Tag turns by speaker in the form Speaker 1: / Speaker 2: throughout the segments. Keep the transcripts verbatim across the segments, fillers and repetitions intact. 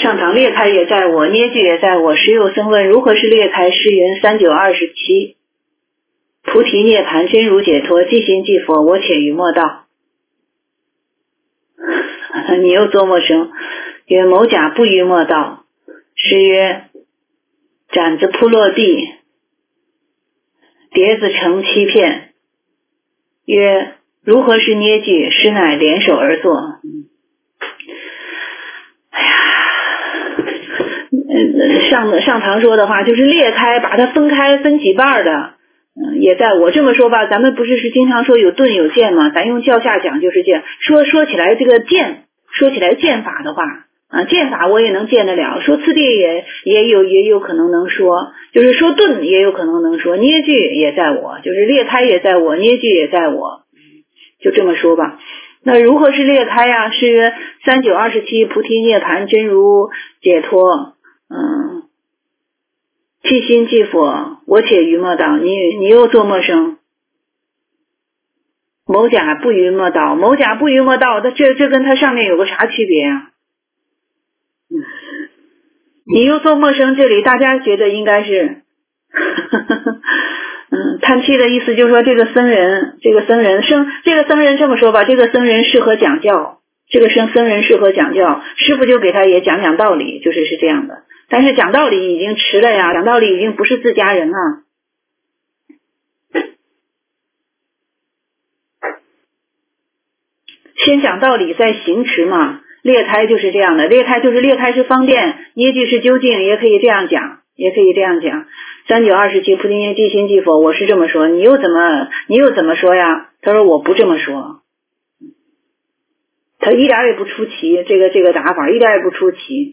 Speaker 1: 上堂裂开也在我，捏具也在我。时有僧问如何是裂开？诗云三九二十七，菩提涅盘真如解脱，即心即佛，我且于莫道。你又作默声，曰某甲不于莫道。诗曰斩子扑落地，碟子成七片。曰如何是捏具？师乃联手而作。哎呀，上上堂说的话就是裂开，把它分开，分几半的。嗯，也在我这么说吧，咱们不是是经常说有顿有渐吗？咱用教下讲就是这样。说说起来这个渐，说起来渐法的话啊，渐法我也能见得了。说次第也也有也有可能能说，就是说顿也有可能能说，捏具也在我，就是裂开也在我，捏具也在我，就这么说吧。那如何是裂开呀？是曰三九二十七，菩提涅盘真如解脱。嗯。即心即佛，我且于莫道。你你又作默声。某甲不于莫道，某甲不于莫道，这这跟他上面有个啥区别啊？嗯，你又作默声，这里大家觉得应该是，嗯，叹气的意思就是说这个僧人，这个僧人生，这个僧人这么说吧，这个僧人适合讲教，这个僧僧人适合讲教，师父就给他也讲讲道理，就是是这样的。但是讲道理已经迟了呀，讲道理已经不是自家人了。先讲道理再行持嘛，裂开就是这样的，裂开就是裂开是方便，捏具是究竟，也可以这样讲，也可以这样讲。三九二十七，菩提涅即心即佛，我是这么说，你又怎么你又怎么说呀？他说我不这么说，他一点也不出奇，这个这个打法一点也不出奇。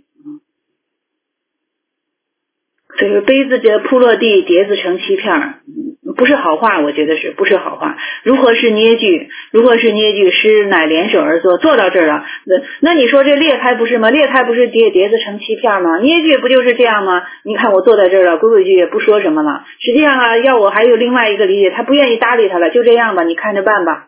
Speaker 1: 所以说杯子这扑落地，碟子成七片，不是好话，我觉得是不是好话。如何是捏具？如何是捏具？师乃联手而作，做到这儿了。那那你说这裂开不是吗？裂开不是碟碟子成七片吗？捏具不就是这样吗？你看我坐在这儿了，规规矩也不说什么了。实际上啊，要我还有另外一个理解，他不愿意搭理他了，就这样吧，你看着办吧。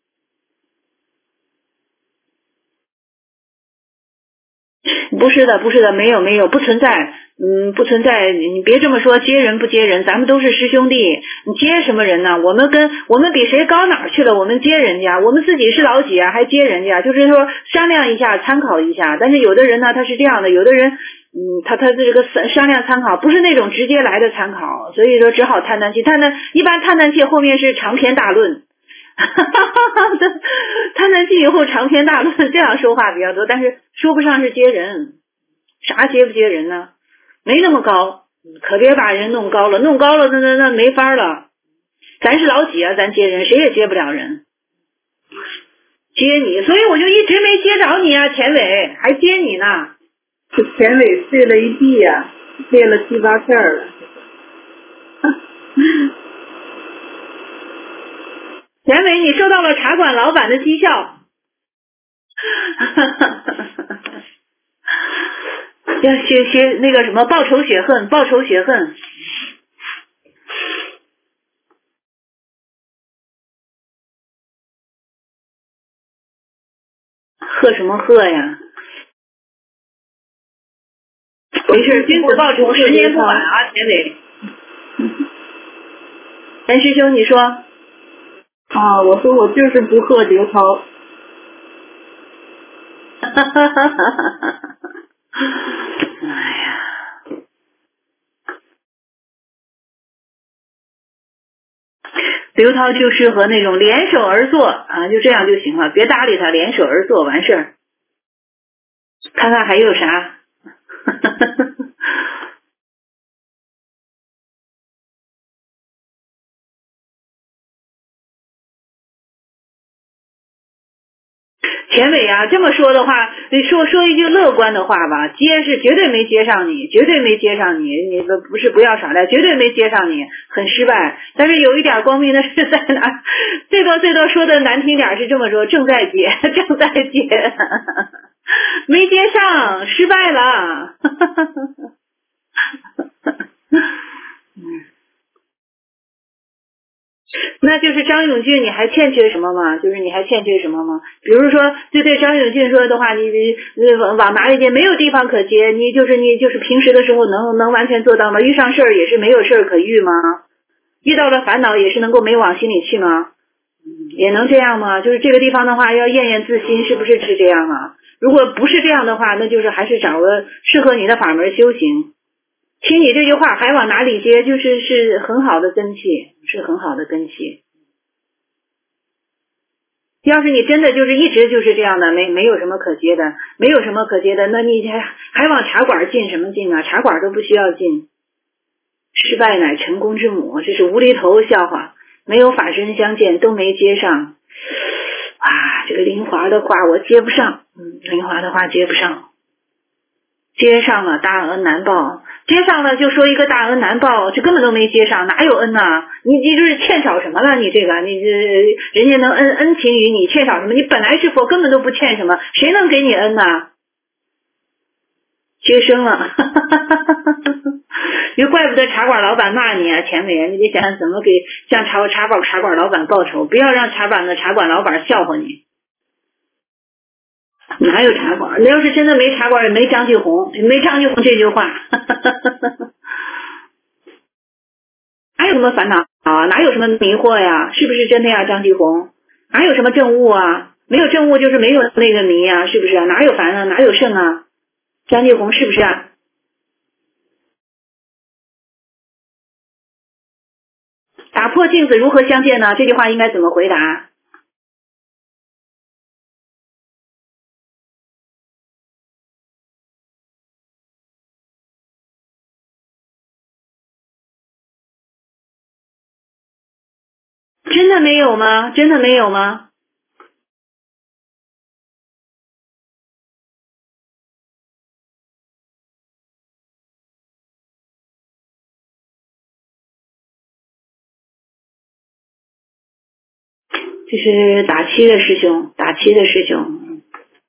Speaker 1: 不是的，不是的，没有没有，不存在。嗯，不存在，你别这么说，接人不接人，咱们都是师兄弟，你接什么人呢？我们跟我们比谁高哪儿去了？我们接人家，我们自己是老几啊，还接人家，就是说商量一下，参考一下。但是有的人呢，他是这样的，有的人，嗯，他他这个商量参考，不是那种直接来的参考，所以说只好叹叹气，叹叹一般叹叹气后面是长篇大论。叹叹气以后长篇大论，这样说话比较多，但是说不上是接人，啥接不接人呢？没那么高，可别把人弄高了，弄高了那那那没法了。咱是老几啊，咱接人谁也接不了人，接你，所以我就一直没接着你啊，钱伟还接你呢。
Speaker 2: 这钱伟碎了一地呀、啊，裂了七八片了。
Speaker 1: 钱伟，你收到了茶馆老板的绩效。要学学那个什么报仇雪恨，报仇雪恨。贺什么贺呀？没事，君子报仇，十年不晚啊，田伟。陈师兄，你说。
Speaker 2: 啊，我说我就是不贺刘涛。
Speaker 1: 哈哈哈哈哈哈！哎呀。刘涛就适合那种联手而作啊，就这样就行了，别搭理他，联手而作完事儿。看看还有啥？田伟啊，这么说的话，你说说一句乐观的话吧，接是绝对没接上你，绝对没接上你，你不是不要耍赖，绝对没接上你，很失败。但是有一点光明的是在哪？最多最多说的难听点是这么说，正在接，正在接，没接上，失败了。 那就是张永俊，你还欠缺什么吗？就是你还欠缺什么吗？比如说，就对张永俊说的话，你你往往哪里接？没有地方可接，你就是你就是平时的时候能能完全做到吗？遇上事儿也是没有事儿可遇吗？遇到了烦恼也是能够没往心里去吗？也能这样吗？就是这个地方的话，要验验自心，是不是是这样啊？如果不是这样的话，那就是还是找个适合你的法门修行。听你这句话还往哪里接，就是是很好的根气，是很好的根气。要是你真的就是一直就是这样的，没没有什么可接的，没有什么可接的，那你还还往茶馆进什么劲啊？茶馆都不需要进。失败乃成功之母，这是无厘头笑话。没有法身相见，都没接上。啊，这个林华的话我接不上，嗯，林华的话接不上。接上了大恩难报，接上了就说一个大恩难报，这根本都没接上，哪有恩呐、啊？你你就是欠少什么了？你这个你这人家能恩恩情于你，欠少什么？你本来是佛，根本都不欠什么，谁能给你恩呐、啊？接生了，就怪不得茶馆老板骂你啊，钱伟，你得想想怎么给向茶茶馆茶馆老板报仇，不要让茶馆的茶馆老板笑话你。哪有茶馆？那要是真的没茶馆，也没张继红，没张继红这句话。哪有什么烦恼啊？哪有什么迷惑呀？是不是真的呀，张继红？哪有什么正悟啊？没有正悟就是没有那个迷啊，是不是啊？哪有烦啊？哪有胜啊？张继红是不是啊？打破镜子如何相见呢？这句话应该怎么回答？真的没有吗？真的没有吗？这是打七的师兄，打七的师兄，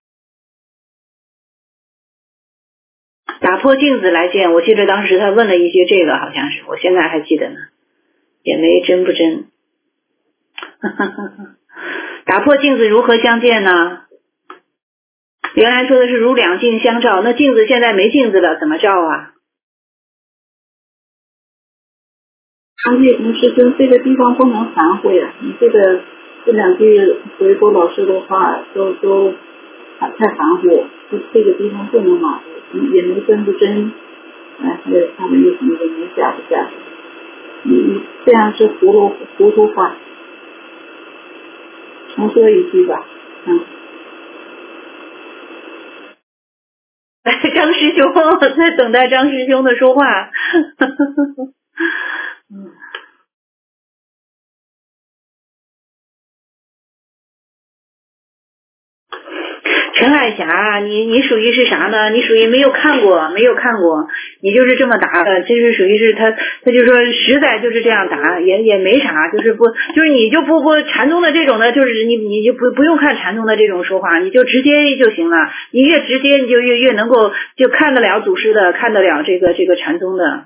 Speaker 1: 打破镜子来见。我记得当时他问了一句这个，好像是，我现在还记得呢，也没真不真。打破镜子如何相见呢？原来说的是如两镜相照，那镜子现在没镜子了，怎么照啊？
Speaker 2: 张继红师兄，这个地方不能含糊呀！你这个这两句回复老师的话，都都太含糊，这这个地方不能马虎，也没真不真，哎，还有他们有什么也没假不假，你你这样是糊涂糊涂话。重说一句吧，嗯。
Speaker 1: 张师兄，我在等待张师兄的说话。嗯，陈海霞，你你属于是啥呢？你属于没有看过，没有看过，你就是这么答的，就是属于是他，他就说实在就是这样答，也也没啥，就是不，就是你就不不禅宗的这种的，就是你你就不不用看禅宗的这种说话，你就直接就行了，你越直接你就越越能够就看得了祖师的，看得了这个这个禅宗的。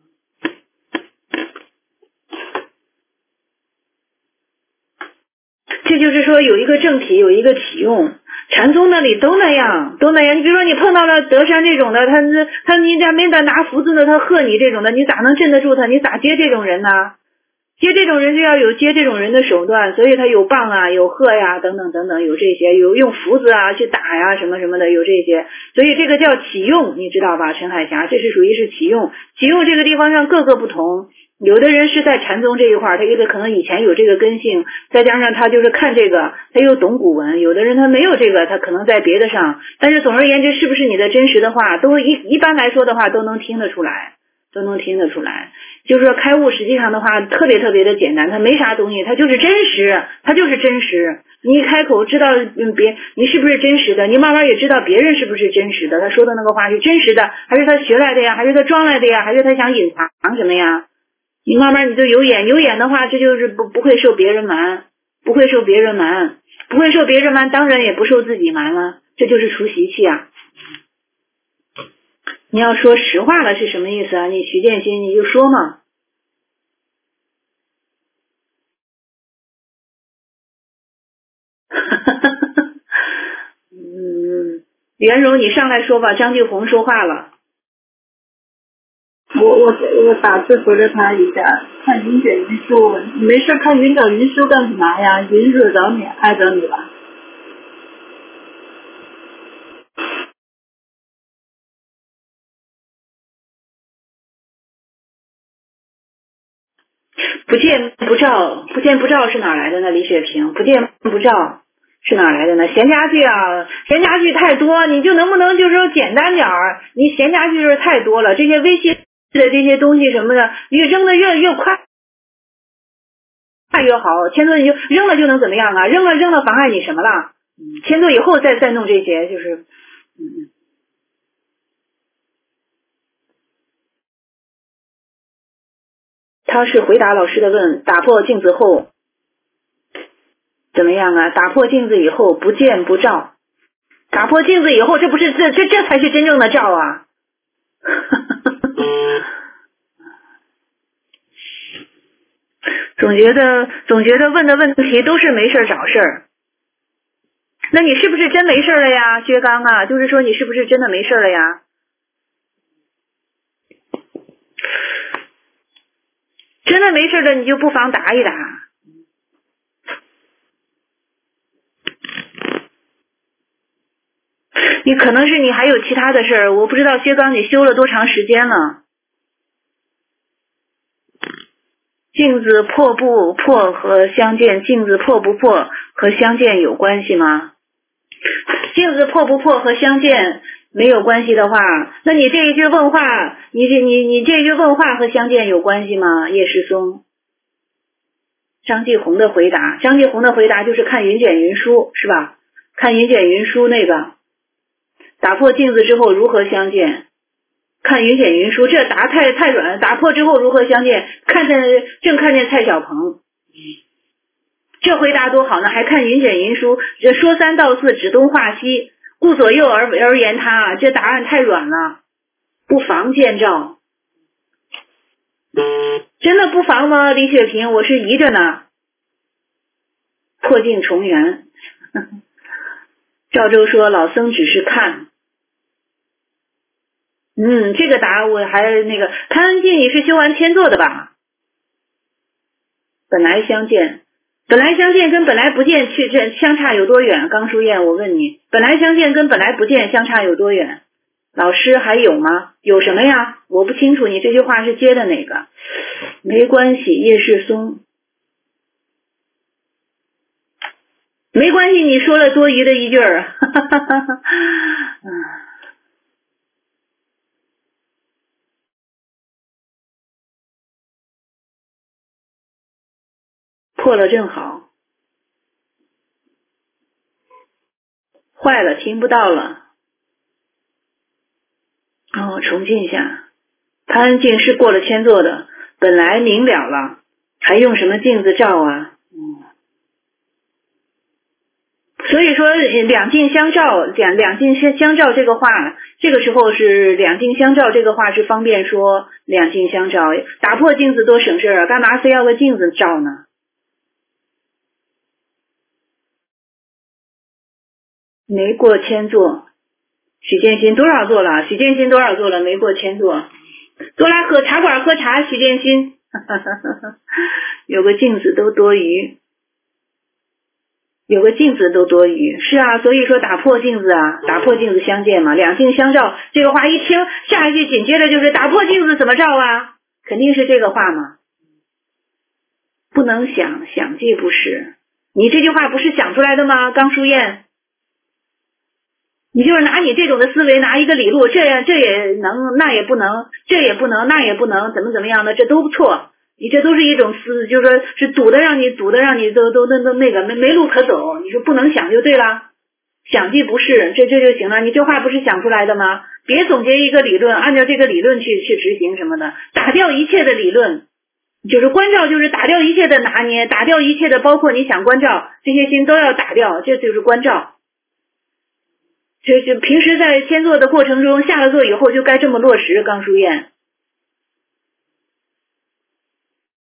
Speaker 1: 这就是说有一个正体，有一个体用。禅宗那里都那样，都那样。你比如说你碰到了德山这种的，他他你家没得拿福字呢，他贺你这种的，你咋能镇得住他？你咋接这种人呢？接这种人就要有接这种人的手段，所以他有棒啊，有贺呀，等等等等，有这些，有用福字啊去打呀，什么什么的，有这些。所以这个叫启用，你知道吧？陈海霞，这是属于是启用。启用这个地方上各个不同。有的人是在禅宗这一块，他有的可能以前有这个根性，再加上他就是看这个，他又懂古文。有的人他没有这个，他可能在别的上。但是总而言之，是不是你的真实的话，都一一般来说的话都能听得出来，都能听得出来。就是说开悟实际上的话特别特别的简单，它没啥东西，它就是真实，它就是真实。你一开口知道嗯别你是不是真实的，你慢慢也知道别人是不是真实的，他说的那个话是真实的，还是他学来的呀，还是他装来的呀，还是他想隐藏什么呀？你慢慢你就有眼，有眼的话，这就是不不会受别人瞒，不会受别人瞒，不会受别人瞒，当然也不受自己瞒了，这就是除习气啊。你要说实话了是什么意思啊？你徐建新你就说嘛。 袁荣，你上来说吧，张继红说话了。
Speaker 2: 我我我打字回了他一下，看云卷云舒，没事看云卷云舒干什么呀？云惹着你，碍着你了。
Speaker 1: 不见不照，不见不照是哪来的呢？李雪萍，不见不照是哪来的呢？闲家具啊，闲家具太多，你就能不能就是说简单点儿？你闲家具就是太多了，这些微信的这些东西什么的，越扔的越越快越好。签字你就扔了就能怎么样啊？扔了扔了妨碍你什么了？嗯，签字以后再再弄这些，就是嗯。他是回答老师的问，打破镜子后怎么样啊？打破镜子以后不见不照，打破镜子以后，这不是这这这才是真正的照啊！总觉得总觉得问的问题都是没事找事儿。那你是不是真没事了呀，薛刚啊？就是说你是不是真的没事了呀？真的没事了，你就不妨答一答。你可能是你还有其他的事儿，我不知道薛刚你修了多长时间了。镜子破不破和相见，镜子破不破和相见有关系吗？镜子破不破和相见没有关系的话，那你这一句问话，你这你你这一句问话和相见有关系吗？叶世松。张继红的回答，张继红的回答就是看云卷云舒是吧？看云卷云舒那个打破镜子之后如何相见？看云卷云舒，这答太太软了。打破之后如何相见？看见正看见蔡小鹏，这回答多好呢！还看云卷云舒，这说三道四，指东画西，顾左右而而言他，这答案太软了。不妨见照，真的不妨吗？李雪萍，我是疑着呢。破镜重圆，赵州说老僧只是看。嗯，这个答我还那个潘恩静，你是修完天座的吧？本来相见，本来相见跟本来不见去这相差有多远？刚书燕，我问你，本来相见跟本来不见相差有多远？老师还有吗？有什么呀？我不清楚你这句话是接的哪个？没关系，叶世松。没关系，你说了多余的一句儿。破了正好，坏了听不到了。哦，重进一下。潘恩静是过了千座的，本来明了了，还用什么镜子照啊？嗯，所以说两镜相照，两两镜相照这个话，这个时候是两镜相照这个话是方便说两镜相照，打破镜子多省事啊，干嘛非要个镜子照呢？没过千座，许建新多少座了？许建新多少座了？没过千座，多来喝茶馆喝茶。许建新，有个镜子都多余，有个镜子都多余。是啊，所以说打破镜子啊，打破镜子相见嘛，两镜相照。这个话一听，下一句紧接着就是打破镜子怎么照啊？肯定是这个话嘛。不能想，想即不是。你这句话不是想出来的吗？刚书燕。你就是拿你这种的思维，拿一个理路，这样这也能，那也不能，这也不能，那也不能，怎么怎么样的，这都不错。你这都是一种思，就是说是堵的让你堵的让你都都都都那个没没路可走。你说不能想就对了，想即不是，这这就行了。你这话不是想出来的吗？别总结一个理论，按照这个理论去去执行什么的，打掉一切的理论，就是关照，就是打掉一切的拿捏，打掉一切的，包括你想关照这些心都要打掉，这就是关照。这就平时在签座的过程中，下了座以后就该这么落实。刚书燕，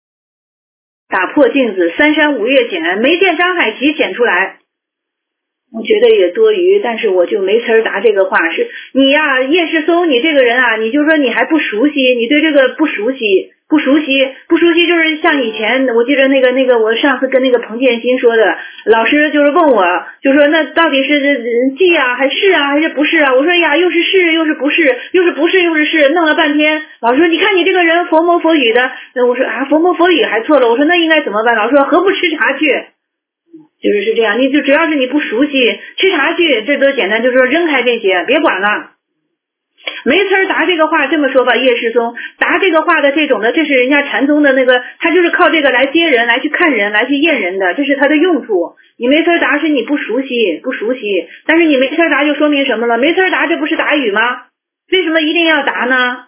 Speaker 1: 打破镜子，三山五岳显，没见张海琪显出来。 我觉得也多余，但是我就没词儿答这个话。是你呀，叶世松，你这个人啊，你就说你还不熟悉，你对这个不熟悉，不熟悉，不熟悉，就是像以前，我记得那个那个，我上次跟那个彭建新说的，老师就是问我，就说那到底是记啊，还是啊，还是不是啊？我说呀，又是是，又是不是，又是不是，又是是，弄了半天，老师说你看你这个人佛魔佛语的，我说啊，佛魔佛语还错了，我说那应该怎么办？老师说何不吃茶去？就是是这样，你就只要是你不熟悉，吃茶去，这多简单，就是说扔开这些，别管了。没词儿答这个话，这么说吧，叶世松答这个话的这种的，这是人家禅宗的那个，他就是靠这个来接人，来去看人，来去验人的，这是他的用处。你没词儿答是你不熟悉，不熟悉，但是你没词儿答就说明什么了？没词儿答这不是答语吗？为什么一定要答呢？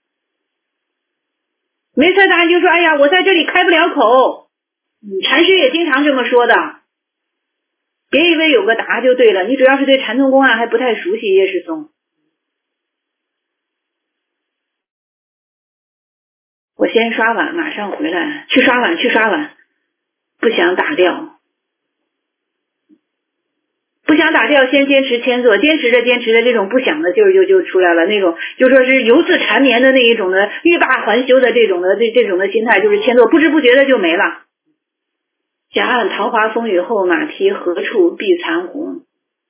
Speaker 1: 没词儿答你就说，哎呀，我在这里开不了口。禅师也经常这么说的。别以为有个答就对了，你主要是对禅宗公案还不太熟悉，叶世松。我先刷碗，马上回来，去刷碗，去刷碗。不想打掉，不想打掉，先坚持谦坐，坚持着坚持着，这种不想的劲儿就就出来了，那种就说是犹自缠绵的那一种的欲罢还休的这种的这这种的心态，就是谦坐，不知不觉的就没了。夹岸桃花风雨后，马蹄何处避残红。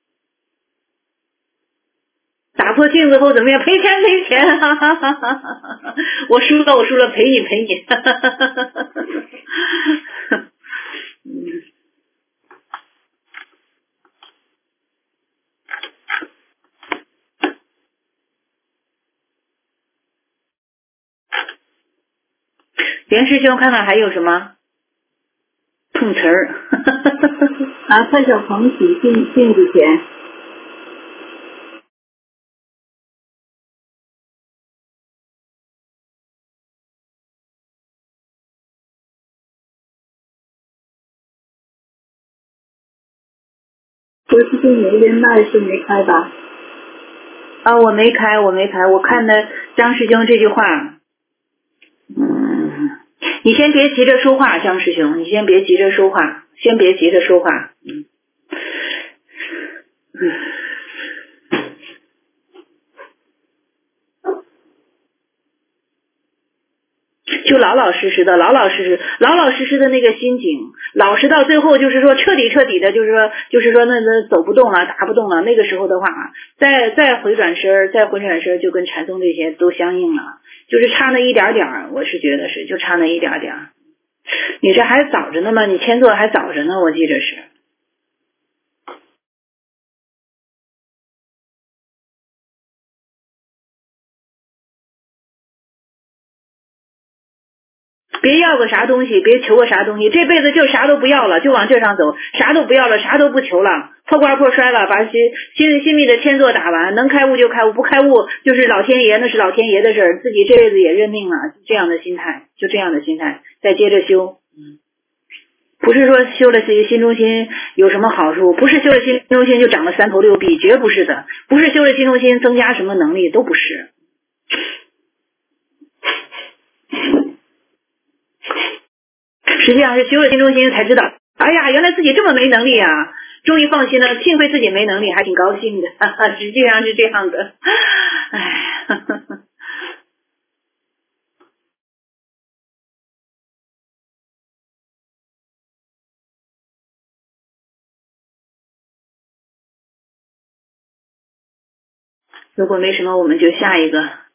Speaker 1: 打破镜子后怎么样？赔钱赔钱，哈哈哈哈哈！我输了我输了，赔你赔你，哈哈哈哈哈！嗯。袁师兄，看看还有什么碰瓷儿？
Speaker 2: 啊，蔡小鹏洗镜镜子前。不是这没人那是没开吧？
Speaker 1: 啊，我没开，我没开，我看的张师兄这句话，嗯，你先别急着说话，张师兄，你先别急着说话，先别急着说话，嗯，嗯。就老老实实的，老老实实，老老实实的那个心境，老实到最后就是说彻底彻底的，就是说就是说那那走不动了，打不动了，那个时候的话，再再回转身，再回转身就跟禅宗这些都相应了，就是差那一点点，我是觉得是就差那一点点。你这还早着呢嘛，你签做还早着呢，我记着是。别要个啥东西，别求个啥东西，这辈子就啥都不要了，就往这上走，啥都不要了，啥都不求了，破罐破摔了，把心心心里的签座打完，能开悟就开悟，不开悟就是老天爷，那是老天爷的事儿，自己这辈子也认命了，这样的心态，就这样的心态，再接着修。嗯，不是说修了心中心有什么好处，不是修了心中心就长了三头六臂，绝不是的，不是修了心中心增加什么能力，都不是。实际上是修了心中心才知道，哎呀，原来自己这么没能力啊！终于放心了，幸亏自己没能力，还挺高兴的。哈哈，实际上是这样的，哎，哈哈哈。如果没什么，我们就下一个。